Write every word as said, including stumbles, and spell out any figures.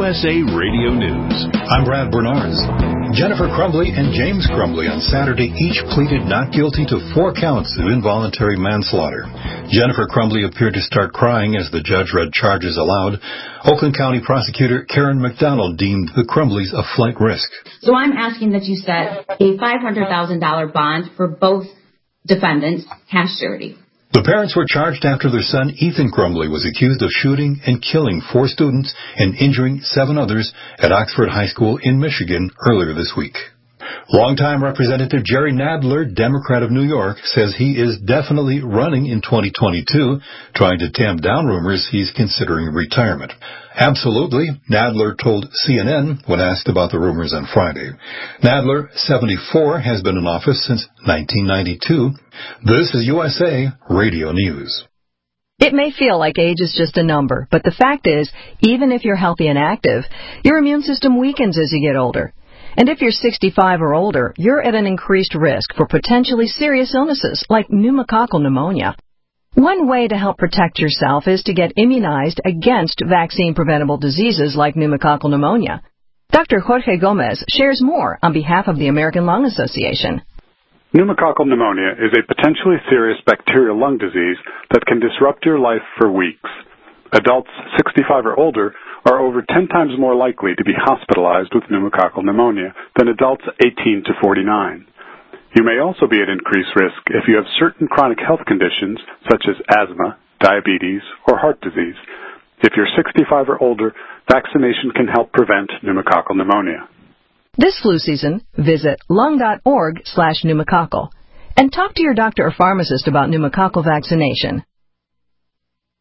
S A Radio News. I'm Brad Bernards. Jennifer Crumbly and James Crumbly on Saturday each pleaded not guilty to four counts of involuntary manslaughter. Jennifer Crumbly appeared to start crying as the judge read charges aloud. Oakland County Prosecutor Karen McDonald deemed the Crumblys a flight risk. So I'm asking that you set a five hundred thousand dollars bond for both defendants, cash surety. The parents were charged after their son Ethan Crumbly was accused of shooting and killing four students and injuring seven others at Oxford High School in Michigan earlier this week. Longtime Representative Jerry Nadler, Democrat of New York, says he is definitely running in twenty twenty-two, trying to tamp down rumors he's considering retirement. Absolutely, Nadler told C N N when asked about the rumors on Friday. Nadler, seventy-four, has been in office since nineteen ninety-two. This is U S A Radio News. It may feel like age is just a number, but the fact is, even if you're healthy and active, your immune system weakens as you get older. And if you're sixty-five or older, you're at an increased risk for potentially serious illnesses like pneumococcal pneumonia. One way to help protect yourself is to get immunized against vaccine-preventable diseases like pneumococcal pneumonia. Doctor Jorge Gomez shares more on behalf of the American Lung Association. Pneumococcal pneumonia is a potentially serious bacterial lung disease that can disrupt your life for weeks. Adults sixty-five or older are over ten times more likely to be hospitalized with pneumococcal pneumonia than adults eighteen to forty-nine. You may also be at increased risk if you have certain chronic health conditions such as asthma, diabetes, or heart disease. If you're sixty-five or older, vaccination can help prevent pneumococcal pneumonia. This flu season, visit lung.org slash pneumococcal and talk to your doctor or pharmacist about pneumococcal vaccination.